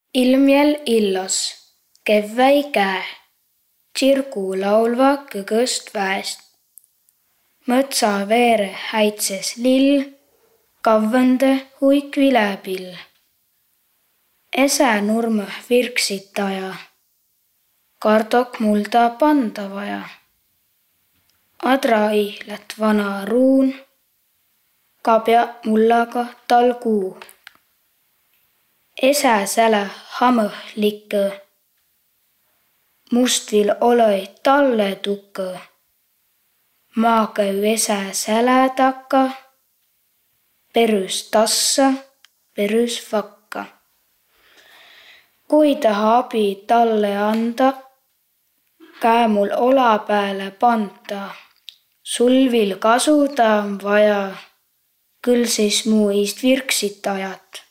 Ilmjäl illos, kevväi käe, tsirgu laulva kõgõst väest. Mõtsa veere häitses lill, kavvõndõ huik vilepill. Ese nurmõh virksit aja, kardok mulda panda vaja. Adrai lätt vana ruun, kabjaq mullaga tal kuu. Ese säle hamõh likõ, must viil olõi talle tukõ. Maa käü ese säle takka, perüs tassa, perüs vakka. Kui taha abi talle anda, käe mul ola pääle panta. Sul viil kasuda om vaja, küll sis muu iist virksit ajat.